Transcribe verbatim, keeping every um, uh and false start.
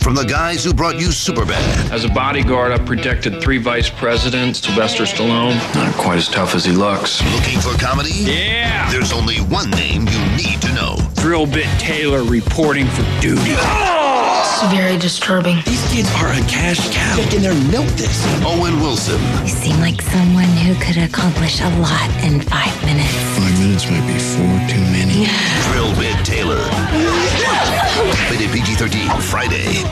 from the guys who brought you Superbad. As a bodyguard, I protected three vice presidents, Sylvester Stallone. Not quite as tough as he looks. Looking for comedy? Yeah! There's only one name you need to know. Drillbit Taylor reporting for duty. It's very disturbing. These kids are a cash cow. Get in there and milk this. Owen Wilson. You seem like someone who could accomplish a lot in five minutes. Five minutes might be four too many. Drillbit Taylor. Rated P G thirteen, Friday.